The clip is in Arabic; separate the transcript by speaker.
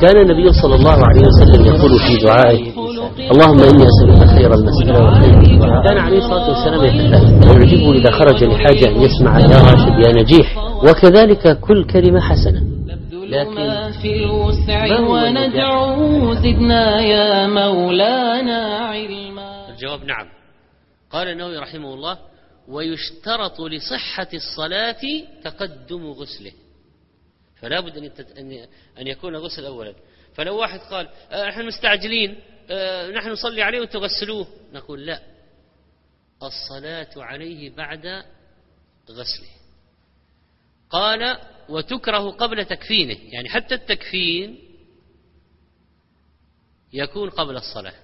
Speaker 1: كان النبي صلى الله عليه وسلم يقول في دعائه: اللهم إني أسألك خير المسألة وخير الدعاء. كان عليه الصلاة والسلام يتكلم ويعجبه إذا خرج لحاجة أن يسمع يا راشد يا نجيح، وكذلك كل كلمة حسنة.
Speaker 2: لكن في الوسع وندعو زدنا يا مولانا علما.
Speaker 1: الجواب نعم. قال النووي رحمه الله: ويشترط لصحة الصلاة تقدم غسله، فلا بد أن يكون غسل أولا. فلو واحد قال نحن مستعجلين نحن نصلي عليه وتغسلوه، نقول لا، الصلاة عليه بعد غسله. قال: وتكره قبل تكفينه، يعني حتى التكفين يكون قبل الصلاة.